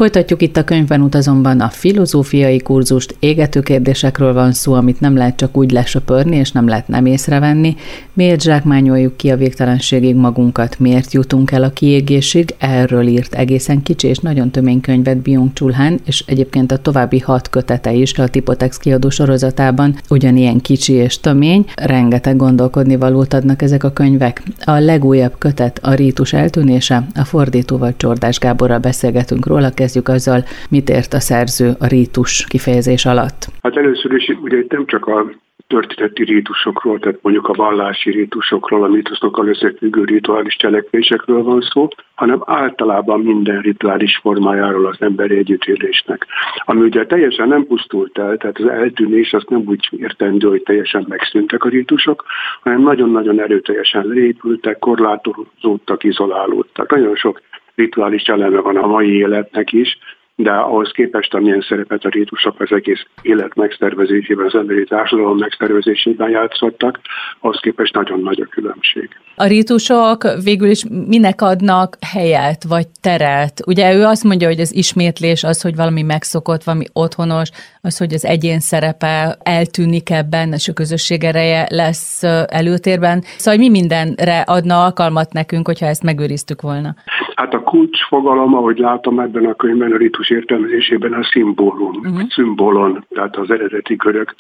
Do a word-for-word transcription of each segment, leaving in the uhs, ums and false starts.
Folytatjuk itt a Könyvben utazomban a filozófiai kurzust. Égető kérdésekről van szó, amit nem lehet csak úgy lesöpörni, és nem lehet nem észrevenni. Miért zsákmányoljuk ki a végtelenségig magunkat? Miért jutunk el a kiégésig? Erről írt egészen kicsi és nagyon tömény könyvet Byung-Chul Han, és egyébként a további hat kötete is a Tipotex kiadó sorozatában ugyanilyen kicsi és tömény. Rengeteg gondolkodni valót adnak ezek a könyvek. A legújabb kötet a rítus eltűnése, a fordítóval, Csordás Gáborral beszélgetünk róla. Kezdjük azzal, mit ért a szerző a rítus kifejezés alatt. Hát először is ugye itt nem csak a történeti rítusokról, tehát mondjuk a vallási rítusokról, a mítoszokkal összefüggő rituális cselekvésekről van szó, hanem általában minden rituális formájáról az emberi együttélésnek. Ami ugye teljesen nem pusztult el, tehát az eltűnés az nem úgy értendő, hogy teljesen megszűntek a rítusok, hanem nagyon-nagyon erőteljesen leépültek, korlátozódtak, izolálódtak. Nagyon sok rituális eleme van a mai életnek is, de ahhoz képest, amilyen szerepet a rítusok az egész élet megszervezésében, az emberi társadalom megszervezésében játszottak, ahhoz képest nagyon nagy a különbség. A rítusok végül is minek adnak helyet, vagy teret? Ugye ő azt mondja, hogy az ismétlés az, hogy valami megszokott, valami otthonos, az, hogy az egyén szerepe eltűnik ebben, és a közösség ereje lesz előtérben. Szóval mi mindenre adna alkalmat nekünk, hogyha ezt megőriztük volna? Hát a kulcsfogalom, ahogy látom ebben a könyvben, a rítus értelmezésében a szimbólum, uh-huh. szimbolon, tehát az eredeti görög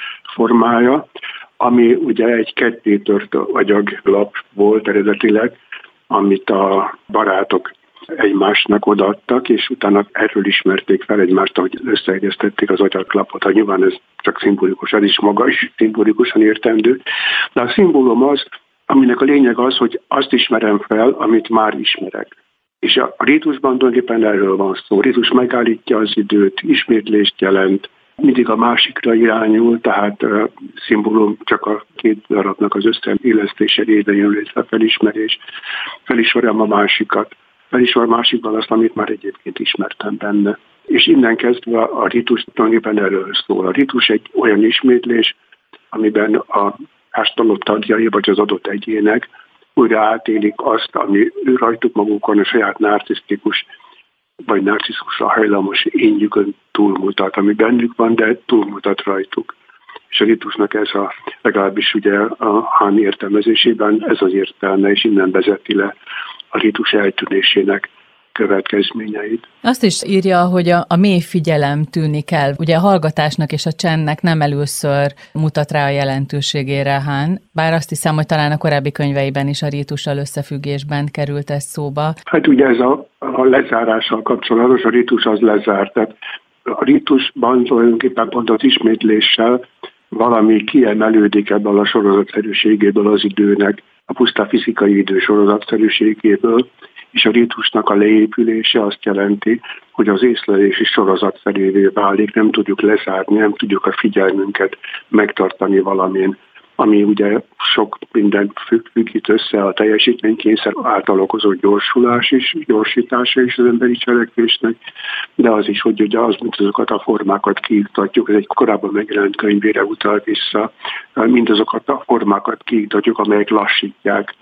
formája, ami ugye egy kettétört agyaglap volt eredetileg, amit a barátok egymásnak odaadtak, és utána erről ismerték fel egymást, ahogy összeegyeztették az agyaglapot. Hát nyilván ez csak szimbolikus, ez is maga is szimbolikusan értendő. De a szimbólum az, aminek a lényeg az, hogy azt ismerem fel, amit már ismerek. És a rítusban tulajdonképpen erről van szó. A rítus megállítja az időt, ismétlést jelent, mindig a másikra irányul, tehát a szimbólum csak a két darabnak az összeillesztése révén jön létre felismerés. Felismerem a másikat. Felismerem a másikban azt, amit már egyébként ismertem benne. És innen kezdve a rítus tulajdonképpen erről szól. A rítus egy olyan ismétlés, amiben a társadalom tagjai, vagy az adott egyének újra átélik azt, ami ő rajtuk magukon a saját narcisztikus vagy narcisztikusra hajlamos énjükön túlmutat, ami bennük van, de túlmutat rajtuk. És a rítusnak ez a, legalábbis ugye a Han értelmezésében ez az értelme, és innen vezeti le a rítus eltűnésének következményeit. Azt is írja, hogy a, a mély figyelem tűnik el. Ugye a hallgatásnak és a csendnek nem először mutat rá a jelentőségére Han, bár azt hiszem, hogy talán a korábbi könyveiben is a rítussal összefüggésben került ez szóba. Hát ugye ez a, a lezárással kapcsolatos, a rítus az lezárt. Tehát a rítusban tulajdonképpen pont az ismétléssel valami kiemelődik ebből a sorozatszerűségéből az időnek, a puszta fizikai idő sorozatszerűségéből, és a rítusnak a leépülése azt jelenti, hogy az észlelési sorozatszerűvé válik, nem tudjuk lezárni, nem tudjuk a figyelmünket megtartani valamin, ami ugye sok minden függ, függ itt össze, a teljesítménykényszer által okozott gyorsulás is, gyorsítása is az emberi cselekvésnek, de az is, hogy ugye az, mint azokat a formákat kiiktatjuk, ez egy korábban megjelent könyvére utal vissza, mindazokat a formákat kiiktatjuk, amelyek lassítják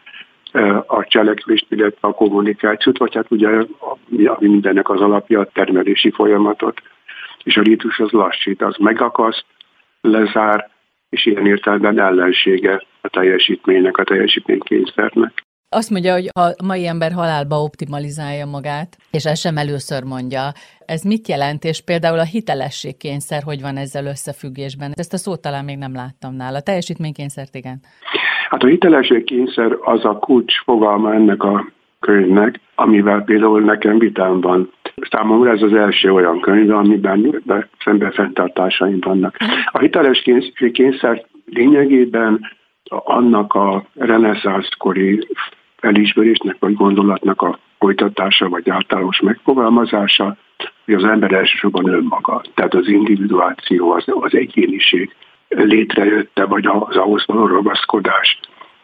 a cselekvést, illetve a kommunikációt, vagy hát ugye ami mindennek az alapja, a termelési folyamatot. És a rítus az lassít, az megakaszt, lezár, és ilyen értelemben ellensége a teljesítménynek, a teljesítménykényszernek. Azt mondja, hogy ha a mai ember halálba optimalizálja magát, és ezt sem először mondja, ez mit jelent, és például a hitelességkényszer hogy van ezzel összefüggésben? Ezt a szót talán még nem láttam nála. Teljesítménykényszert, igen. Hát a hitelességkényszer az a kulcs fogalma ennek a könyvnek, amivel például nekem vitám van. Számomra ez az első olyan könyv, amiben szemben fenntartásaim vannak. A hitelességkényszer lényegében annak a reneszánszkori felismerésnek vagy gondolatnak a folytatása vagy általános megfogalmazása, hogy az ember elsősorban önmaga, tehát az individuáció, az, az egyéniség létrejötte, vagy az ahhoz való ragaszkodás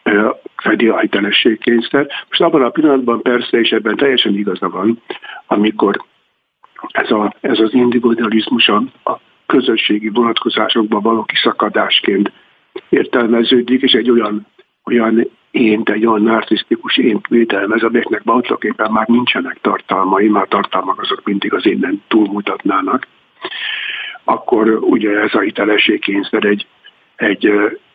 fedi a hitelességkényszer. Most abban a pillanatban persze, és ebben teljesen igaza van, amikor ez, a, ez az individualizmus a, a közösségi vonatkozásokban való kiszakadásként értelmeződik, és egy olyan, olyan ént, egy olyan narcisztikus ént védelmez, amelyeknek valószínűleg már nincsenek tartalmai, már tartalmak azok mindig az énnen túlmutatnának, akkor ugye ez a hitelességkényszer egy, egy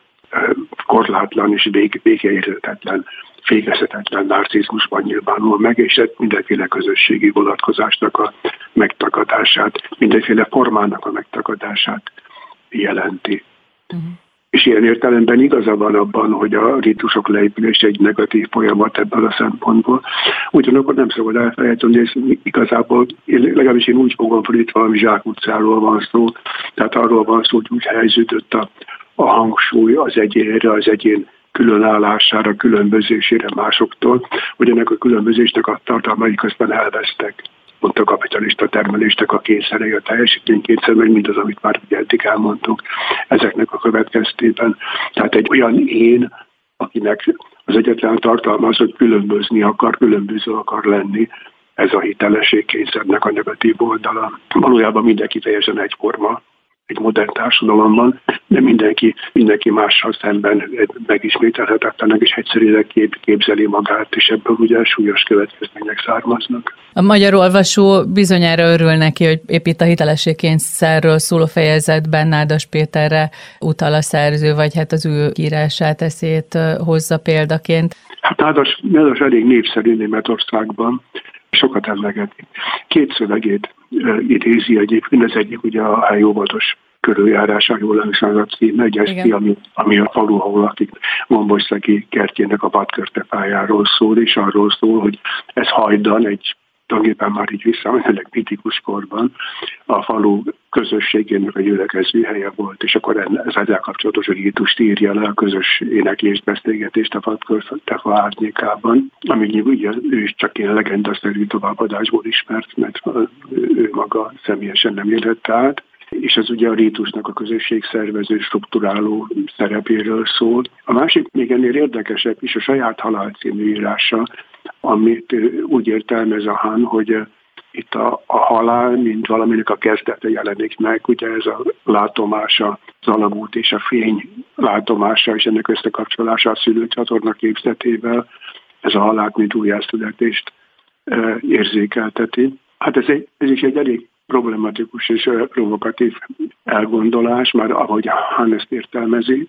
korlátlan és vég, végeérhetetlen, fékezhetetlen narcizmusban nyilvánul meg, és ez mindenféle közösségi vonatkozásnak a megtagadását, mindenféle formának a megtagadását jelenti. Uh-huh. És ilyen értelemben igaza van abban, hogy a rítusok leépülése egy negatív folyamat ebből a szempontból. Ugyanakkor nem szabad elfelejteni, hogy ez igazából, legalábbis én úgy fogom fel, itt valami zsákutcáról van szó, tehát arról van szó, hogy úgy helyeződött a, a hangsúly az egyénre, az egyén különállására, különbözésére másoktól, hogy ennek a különbözésnek a tartalmaik aztán elvesztek. Pont a kapitalista termelésnek a kényszerei, a teljesítménykényszer, meg mindaz, amit már eddig elmondtunk ezeknek a következtében. Tehát egy olyan én, akinek az egyetlen tartalma az, hogy különbözni akar, különböző akar lenni, ez a hitelességkényszernek a negatív oldala. Valójában mindenki teljesen egyforma egy modern társadalomban, de mindenki, mindenki mással szemben megismételhetetlenek és egyszerűen kép, képzeli magát, és ebből ugye súlyos következmények származnak. A magyar olvasó bizonyára örül neki, hogy épp itt a hitelességkényszerről szóló fejezetben Nádas Péterre utal a szerző, vagy hát az ő írását, eszét hozza példaként. Hát Nádas, Nádas elég népszerű Németországban, sokat emlegetik. Két szövegét uh, idézi egyébként, az egyik ugye a Hájóvatos körüljárása, jól emlékszem a címe, egy eszti, ami, ami a falu, ahol lakik, Gombolyszegi kertjének a vadkörtefájáról szól, és arról szól, hogy ez hajdan egy tulajdonképpen már így visszamenőleg mitikus korban a falu közösségének a gyülekező helye volt, és akkor ez ezzel kapcsolatos rítust írja le a közös éneklést, beszélgetést a vadkörtefa árnyékában, ami ugye ő is csak ilyen legendaszerű továbbadásból ismert, mert ő maga személyesen nem élhette át. És ez ugye a rítusnak a közösségszervező, strukturáló szerepéről szól. A másik még ennél érdekesebb is a Saját halál című írása, amit úgy értelmez a Hahn, hogy itt a, a halál, mint valaminek a kezdete jelenik meg, ugye ez a látomása, az alagút és a fény látomása, és ennek összekapcsolása a szülőcsatorna képzetével, ez a halált, mint újjászületést e, érzékelteti. Hát ez, egy, ez is egy elég problematikus és provokatív elgondolás, már ahogy Hahn ezt értelmezi,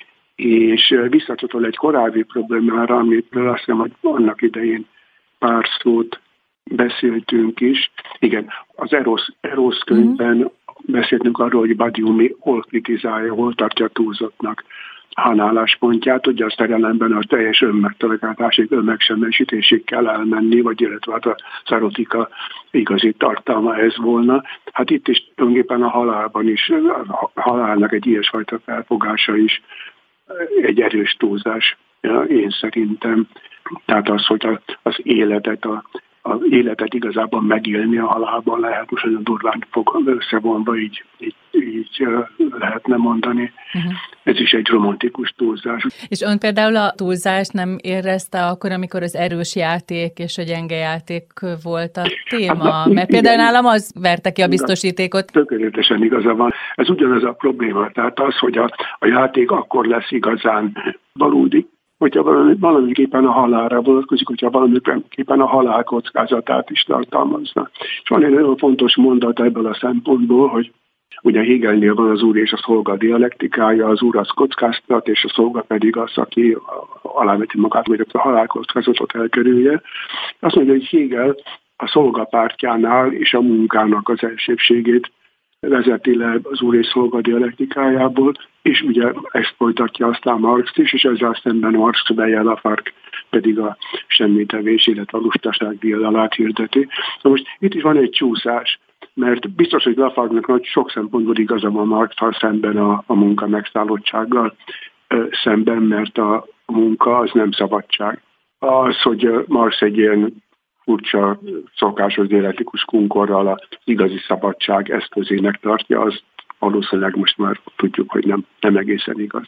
és visszacsatol egy korábbi problémára, amit azt hiszem, hogy annak idején pár szót beszéltünk is. Igen, az Eros, Eros könyvben mm. beszéltünk arról, hogy Badiou hol kritizálja, hol tartja túlzottnak Hahn álláspontját, hogy a szerelemben a teljes önmegtalálásig, önmegsemmisítésig kell elmenni, vagy illetve hát az erotika igazi tartalma ez volna. Hát itt is tulajdonképpen a halálban is, a halálnak egy ilyesfajta felfogása is egy erős túlzás, én szerintem. Tehát az, hogy az életet, a, az életet igazából megélni a halálban lehet, most nagyon durván fog összevonva így, így, így lehetne mondani. Uh-huh. Ez is egy romantikus túlzás. És ön például a túlzást nem érezte akkor, amikor az erős játék és a gyenge játék volt a téma? Hát, mert például igen, nálam az verte ki a biztosítékot. Tökéletesen igaza van. Ez ugyanaz a probléma. Tehát az, hogy a, a játék akkor lesz igazán valódi, hogyha valami, valamiképpen a halálra vonatkozik, hogyha valamiképpen a halál kockázatát is tartalmazna. És van egy nagyon fontos mondat ebből a szempontból, hogy ugye Hegelnél van az úr és a szolga dialektikája, az úr az kockáztat, és a szolga pedig az, aki aláveti magát, vagy a halálkockázatot elkerülje. Azt mondja, hogy Hegel a szolga pártjánál és a munkának az elsőbségét vezeti le az úr és szolga dialektikájából, és ugye ezt folytatja aztán Marx is, és ezzel szemben Marx bejel a Fark pedig a semmitevés, illetve a lustaság diadalát hirdeti. Na most itt is van egy csúszás, mert biztos, hogy Lafargue-nak nagy sok szempontból igaza van Marx-tal szemben a, a munka megszállottsággal szemben, mert a munka az nem szabadság. Az, hogy Marx egy ilyen furcsa, szokásos dialektikus kunkorral az igazi szabadság eszközének tartja, az valószínűleg most már tudjuk, hogy nem, nem egészen igaz.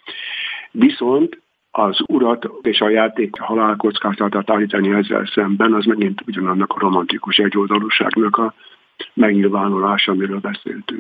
Viszont az urat és a játék halálkockázatát állítani ezzel szemben, az megint ugyanannak a romantikus egyoldalúságnak a megnyilvánulása, amiről beszéltünk.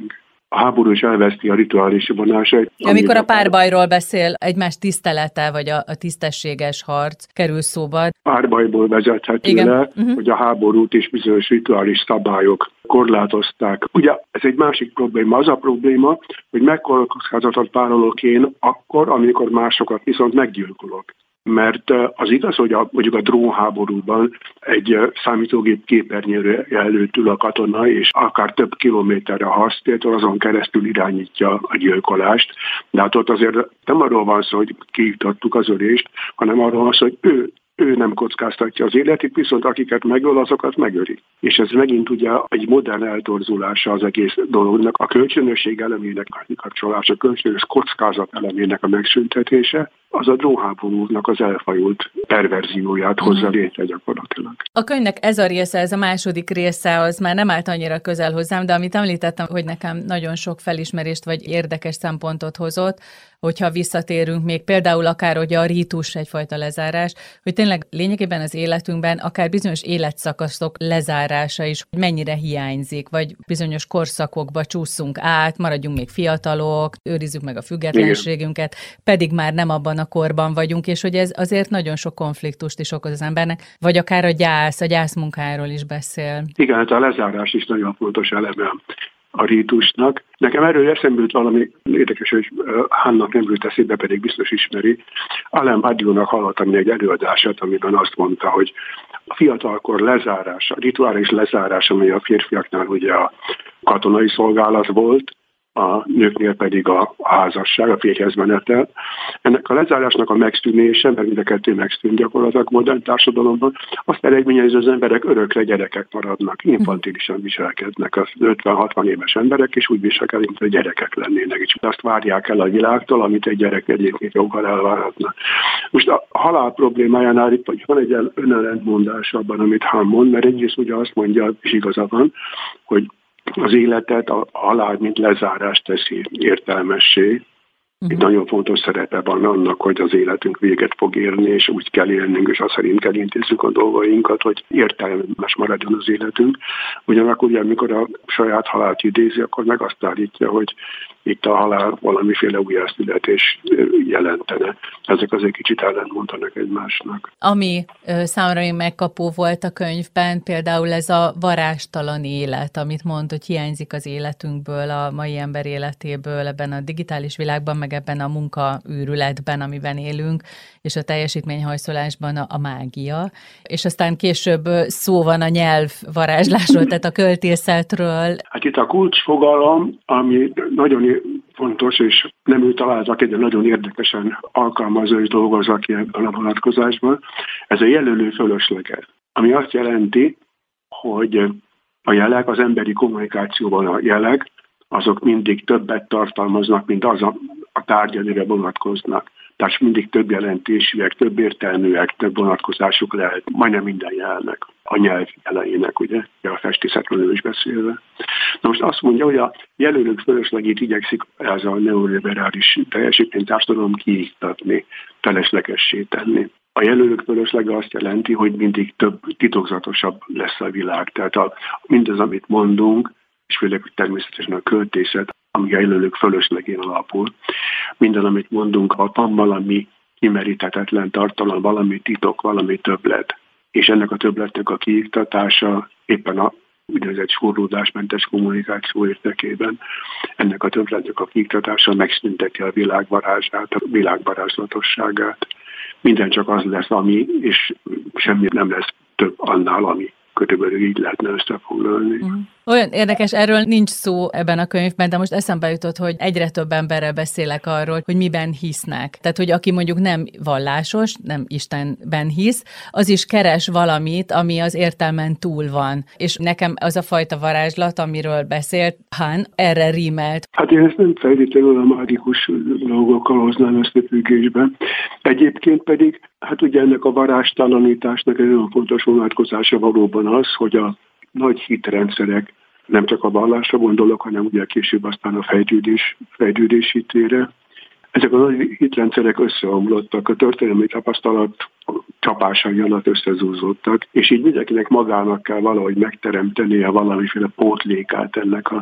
a háború is elveszti a rituális vonásait. Amikor a párbajról beszél, egymás tisztelete, vagy a, a tisztességes harc kerül szóba. Párbajból vezethető Igen. le, uh-huh. hogy a háborút is bizonyos rituális szabályok korlátozták. Ugye ez egy másik probléma. Az a probléma, hogy mekkora kockázatot vállalok én akkor, amikor másokat viszont meggyilkolok. Mert az igaz, hogy a, mondjuk a drónháborúban egy számítógép képernyőre előtt ül a katona, és akár több kilométerre a harctértől azon keresztül irányítja a gyilkolást. De hát ott azért nem arról van szó, hogy kiiktattuk az ölést, hanem arról van szó, hogy ő ő nem kockáztatja az életét, viszont akiket megöl, azokat megöli. És ez megint ugye egy modern eltorzulása az egész dolognak, a kölcsönösség elemének a kikapcsolása, a kölcsönös kockázat elemének a megszüntetése, az a drónháborúnak az elfajult perverzióját hozza létre gyakorlatilag. A könyvnek ez a része, ez a második része, az már nem állt annyira közel hozzám, de amit említettem, hogy nekem nagyon sok felismerést vagy érdekes szempontot hozott, hogyha visszatérünk még például akár hogy a rítus egyfajta lezárás, hogy tényleg lényegében az életünkben akár bizonyos életszakaszok lezárása is mennyire hiányzik, vagy bizonyos korszakokba csúszunk át, maradjunk még fiatalok, őrizzük meg a függetlenségünket, igen. pedig már nem abban a korban vagyunk, és hogy ez azért nagyon sok konfliktust is okoz az embernek, vagy akár a gyász, a gyászmunkáról is beszél. Igen, hát a lezárás is nagyon fontos eleme a rítusnak. Nekem erről eszembe jut valami érdekes, hogy Hánnak nem jut eszébe, pedig biztos ismeri. Alain Badiounak hallottam egy előadását, amiben azt mondta, hogy a fiatalkor lezárása, a rituális lezárása, amely a férfiaknál ugye a katonai szolgálat volt, a nőknél pedig a házasság, a férjhez menetel. Ennek a lezárásnak a megszűnése, mert mind a kettő megszűn gyakorlatilag modern társadalomban, azt eredményezi, hogy az emberek örökre gyerekek maradnak, infantilisan viselkednek az ötven-hatvan éves emberek, és úgy viselkedik, mint hogy gyerekek lennének, és azt várják el a világtól, amit egy gyerek egyébként joggal elvárhatna. Most a halál problémájánál itt van egy önellentmondás abban, amit Hahn mond, mert egyrészt ugye azt mondja, és igaza van, hogy az életet, a halál, mint lezárást teszi értelmessé. Uh-huh. Itt nagyon fontos szerepe van annak, hogy az életünk véget fog érni, és úgy kell élnünk, és azt szerint kell intézzük a dolgainkat, hogy értelmes maradjon az életünk. Ugyanakkor ugye, amikor a saját halált idézi, akkor meg azt állítja, hogy itt a halál valamiféle újjászületés jelentene. Ezek azért kicsit ellentmondanak egymásnak. Ami ö, számomra még megkapó volt a könyvben, például ez a varástalan élet, amit mond, hogy hiányzik az életünkből, a mai ember életéből, ebben a digitális világban, meg ebben a munkaűrületben, amiben élünk, és a teljesítményhajszolásban a, a mágia. És aztán később szó van a nyelv varázslásról, tehát a költészetről. Hát itt a kulcsfogalom, ami nagyon fontos, és nem ő találtak egy nagyon érdekesen alkalmazó és dolgozza ki ebben a vonatkozásban, ez a jelölő fölösleges, ami azt jelenti, hogy a jelek, az emberi kommunikációban a jelek, azok mindig többet tartalmaznak, mint az a, a tárgy, amire vonatkoznak. Tehát mindig több jelentésűek, több értelműek, több vonatkozásuk lehet, majdnem minden jelnek, a nyelv elejének, ugye, a festészetről is beszélve. Na most azt mondja, hogy a jelölők fölöslegét igyekszik ez a neoliberális teljesítménytársadalom kiiktatni, feleslegessé tenni. A jelölők fölöslege azt jelenti, hogy mindig több titokzatosabb lesz a világ. Tehát a, mindez, amit mondunk, és főleg természetesen a költészet, ami a jelölők fölöslegén alapul. Minden, amit mondunk, ha van valami kimeríthetetlen tartalom, valami titok, valami többlet, és ennek a többletnek a kiiktatása éppen a úgynevezett sorródásmentes kommunikáció érdekében, ennek a többletnek a kiiktatása megszünteti a világvarázsát, a világvarázslatosságát. Minden csak az lesz, ami, és semmi nem lesz több annál, ami. Körülbelül így lehetne összefoglalni. Uh-huh. Olyan érdekes, erről nincs szó ebben a könyvben, de most eszembe jutott, hogy egyre több emberrel beszélek arról, hogy miben hisznek. Tehát, hogy aki mondjuk nem vallásos, nem Istenben hisz, az is keres valamit, ami az értelmen túl van. És nekem az a fajta varázslat, amiről beszélt Hahn, erre rímelt. Hát én ezt nem feltétlenül a mágikus dolgokkal hoznám összefüggésbe. Egyébként pedig, hát ugye ennek a varástalanításnak egy nagyon fontos vonatkozása valóban az, hogy a nagy hitrendszerek, nem csak a vallásra gondolok, hanem ugye később aztán a fejlődés, fejlődés hitére. Ezek a nagy hitrendszerek összeomlottak, a történelmi tapasztalat csapásai alatt összezúzódtak, és így mindenkinek magának kell valahogy megteremtenie valamiféle pótlékát ennek a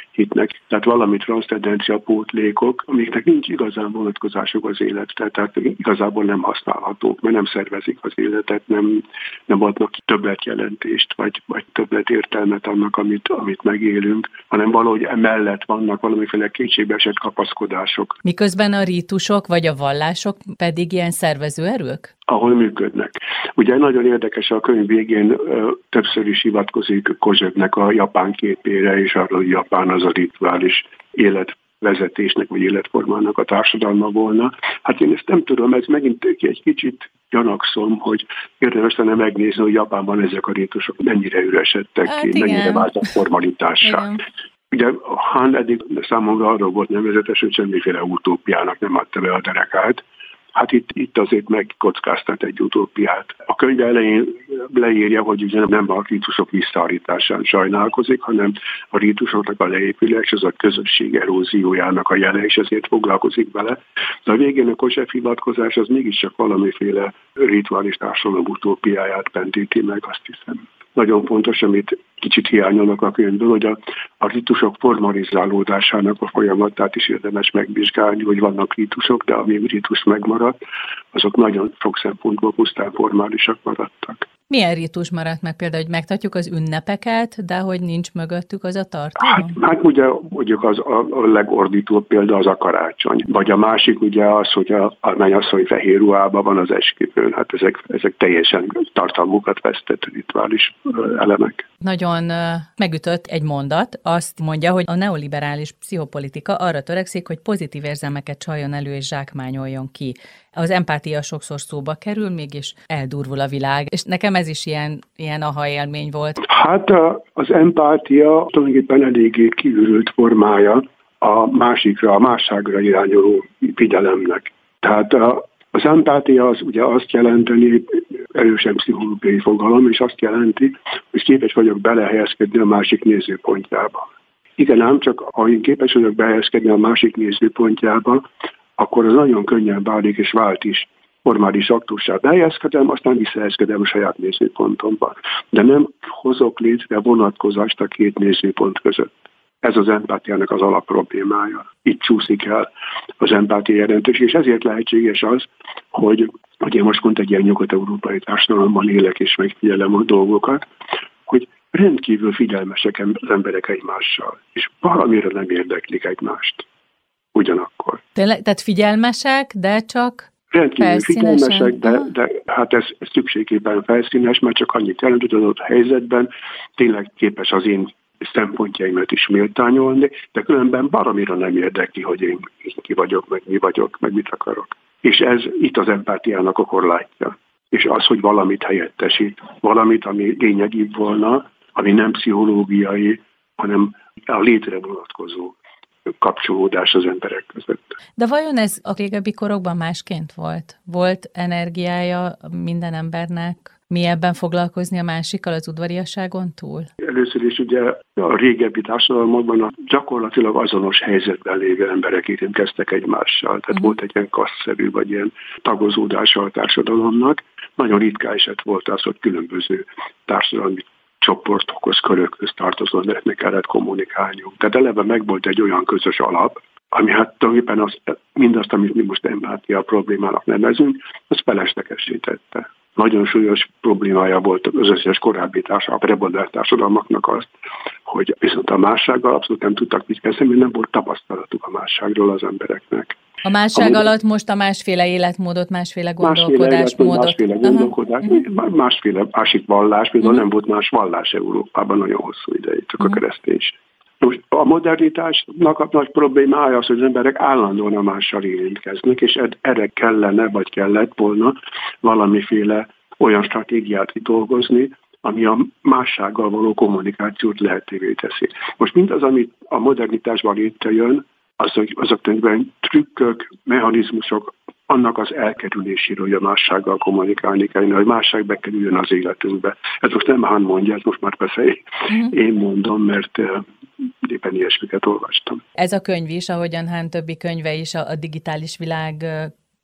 hitnek. Tehát valami transzcendencia pótlékok, amiknek nincs igazán vonatkozásuk az életre, tehát igazából nem használhatók, mert nem szervezik az életet, nem, nem adnak többletjelentést, vagy, vagy többletértelmet annak, amit, amit megélünk, hanem valahogy emellett vannak valamiféle kétségbeesett kapaszkodások. Miközben a rítusok vagy a vallások pedig ilyen szervező erők? Ahol működnek. Ugye nagyon érdekes, a könyv végén ö, többször is hivatkozik Kozsebnek a japán képére, és arra, hogy Japán az a rituális életvezetésnek, vagy életformának a társadalma volna. Hát én ezt nem tudom, ez megint egy kicsit gyanakszom, hogy érdemes lenne megnézni, hogy Japánban ezek a rítusok mennyire üresedtek hát ki, igen. mennyire váltak formalitássá. Igen. Ugye Han eddig számomra arról volt nevezetes, hogy semmiféle utópiának nem adta be a derekát. Hát itt, itt azért megkockáztat egy utópiát. A könyv elején leírja, hogy ugye nem a rítusok visszaállításán sajnálkozik, hanem a rítusoknak a leépülés, az a közösség eróziójának a jele, és ezért foglalkozik vele. De a végén a Kozseb hivatkozás az mégiscsak valamiféle rituális társadalom utópiáját pentíti meg, azt hiszem. Nagyon fontos, amit kicsit hiányolnak a könyvből, hogy a, a ritusok formalizálódásának a folyamatát is érdemes megvizsgálni, hogy vannak ritusok, de ami ritus megmaradt, azok nagyon sok szempontból pusztán formálisak maradtak. Milyen ritus maradt meg például, hogy megtartjuk az ünnepeket, de hogy nincs mögöttük az a tartalom? Hát, hát ugye mondjuk az a, a legordítóbb példa az a karácsony. Vagy a másik ugye az, hogy a, a mennyasszony fehér ruhában van az esküvőn. Hát ezek, ezek teljesen tartalmukat vesztett rituális elemek. Nagyon megütött egy mondat, azt mondja, hogy a neoliberális pszichopolitika arra törekszik, hogy pozitív érzelmeket csaljon elő és zsákmányoljon ki. Az empátia sokszor szóba kerül, mégis eldurvul a világ. És nekem ez is ilyen, ilyen aha élmény volt. Hát az empátia tulajdonképpen eléggé kiürült formája a másikra, a másságra irányuló figyelemnek. Tehát az empátia az ugye azt jelenteni, erősen pszichológiai fogalom, és azt jelenti, hogy képes vagyok belehelyezkedni a másik nézőpontjába. Igen, ám csak ha én képes vagyok belehelyezkedni a másik nézőpontjába, akkor az nagyon könnyen válik, és vált is formális aktussá. Behelyezkedem, aztán visszahelyezkedem a saját nézőpontomba. De nem hozok létre vonatkozást a két nézőpont között. Ez az empátiának az alapproblémája. Itt csúszik el az empátia jelentőség, és ezért lehetséges az, hogy, hogy én most pont egy ilyen nyugat-európai társadalomban élek és megfigyelem a dolgokat, hogy rendkívül figyelmesek az emberek egymással, és valamire nem érdeklik egymást. Ugyanakkor. Tényleg, tehát figyelmesek, de csak rendkívül figyelmesek, de, de hát ez, ez szükségében felszínes, mert csak annyit jelent, hogy az adott helyzetben tényleg képes az én szempontjaimat is méltányolni, de különben valamire nem érdekli, hogy én ki vagyok, meg mi vagyok, meg mit akarok. És ez itt az empátiának a korlátja. És az, hogy valamit helyettesít, valamit, ami lényegibb volna, ami nem pszichológiai, hanem a létre vonatkozó kapcsolódás az emberek között. De vajon ez a régebbi korokban másként volt? Volt energiája minden embernek mélyebben foglalkozni a másikkal az udvariasságon túl? Először is ugye a régebbi társadalmakban a gyakorlatilag azonos helyzetben lévő emberek érintkeztek egymással. Tehát uh-huh. volt egy ilyen kasszerű vagy ilyen tagozódása a társadalomnak. Nagyon ritka eset volt az, hogy különböző társadalmi csoportokhoz, körökhöz tartozó embereknek kellett kommunikálniuk. Tehát eleve megvolt egy olyan közös alap, ami hát tulajdonképpen az, mindazt, amit mi most empátia problémának nevezünk, az feleslegessé tette. Nagyon súlyos problémája volt az összes korábbi társadalmak, a premodern társadalmaknak az, hogy viszont a mássággal abszolút nem tudtak mit kezdeni, mert nem volt tapasztalatuk a másságról az embereknek. A másság Amúgy, alatt most a másféle életmódot, másféle gondolkodásmódot. Másféle gondolkodás, uh-huh. másféle másik vallás, például uh-huh. nem volt más vallás Európában nagyon hosszú ideig, csak uh-huh. a kereszténység. Most a modernitásnak a nagy problémája az, hogy az emberek állandóan a mással érintkeznek, és erre kellene, vagy kellett volna valamiféle olyan stratégiát kidolgozni, ami a mássággal való kommunikációt lehetővé teszi. Most mindaz, amit a modernitásban létrejön, azok, azok tulajdonképpen trükkök, mechanizmusok annak az elkerüléséről, hogy a mássággal kommunikálni kellene, hogy másság bekerüljön az életünkbe. Ez most nem Han mondja, ez most már persze uh-huh. én mondom, mert éppen ilyesmiket olvastam. Ez a könyv is, ahogyan Han többi könyve is a, a digitális világ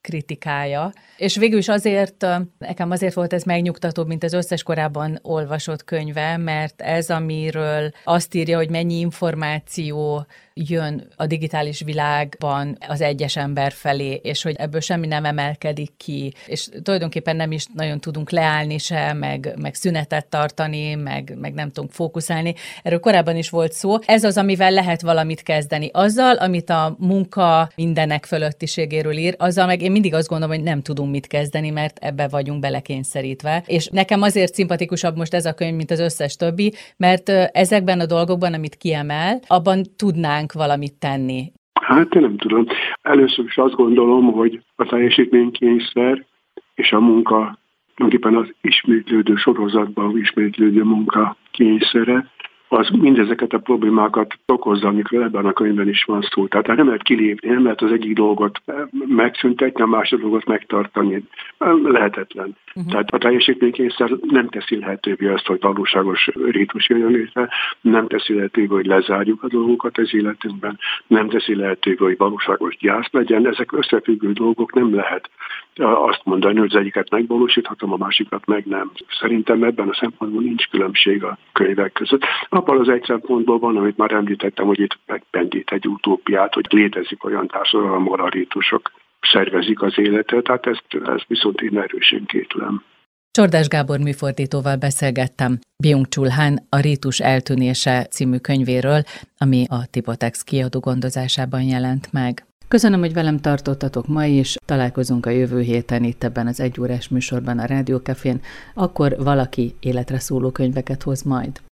kritikája. És végül is azért, nekem azért volt ez megnyugtatóbb, mint az összes korábban olvasott könyve, mert ez, amiről azt írja, hogy mennyi információ jön a digitális világban az egyes ember felé, és hogy ebből semmi nem emelkedik ki, és tulajdonképpen nem is nagyon tudunk leállni se, meg, meg szünetet tartani, meg, meg nem tudunk fókuszálni. Erről korábban is volt szó. Ez az, amivel lehet valamit kezdeni. Azzal, amit a munka mindenek fölöttiségéről ír, azzal meg én mindig azt gondolom, hogy nem tudunk mit kezdeni, mert ebbe vagyunk belekényszerítve. És nekem azért szimpatikusabb most ez a könyv, mint az összes többi, mert ezekben a dolgokban, amit kiemel, abban tudnánk valamit tenni. Hát én nem tudom. Először is azt gondolom, hogy a teljesítménykényszer és a munka, tulajdonképpen az ismétlődő sorozatban ismétlődő munka kényszere, az mindezeket a problémákat okozza, amikről ebben a könyvben is van szó. Tehát nem lehet kilépni, nem lehet az egyik dolgot megszüntetni, a másik dolgot megtartani. Lehetetlen. Uh-huh. Tehát a teljesítménykényszer nem teszi lehetővé azt, hogy valóságos rítus jöjjön létre, nem teszi lehetővé, hogy lezárjuk a dolgokat az életünkben, nem teszi lehetővé, hogy valóságos gyász legyen. Ezek összefüggő dolgok, nem lehet azt mondani, hogy az egyiket megvalósíthatom, a másikat meg nem. Szerintem ebben a szempontból nincs különbség a könyvek között. Abban az egy szempontból van, amit már említettem, hogy itt megpendít egy utópiát, hogy létezik olyan társadalom, ahol a rítusok szervezik az életet, tehát ezt, ezt viszont én erősen kétlem. Csordás Gábor műfordítóval beszélgettem Byung-Chul Han a Rítus eltűnése című könyvéről, ami a Tipotex kiadó gondozásában jelent meg. Köszönöm, hogy velem tartottatok ma is, találkozunk a jövő héten itt ebben az egyórás műsorban a Rádió Cafén, akkor valaki életre szóló könyveket hoz majd.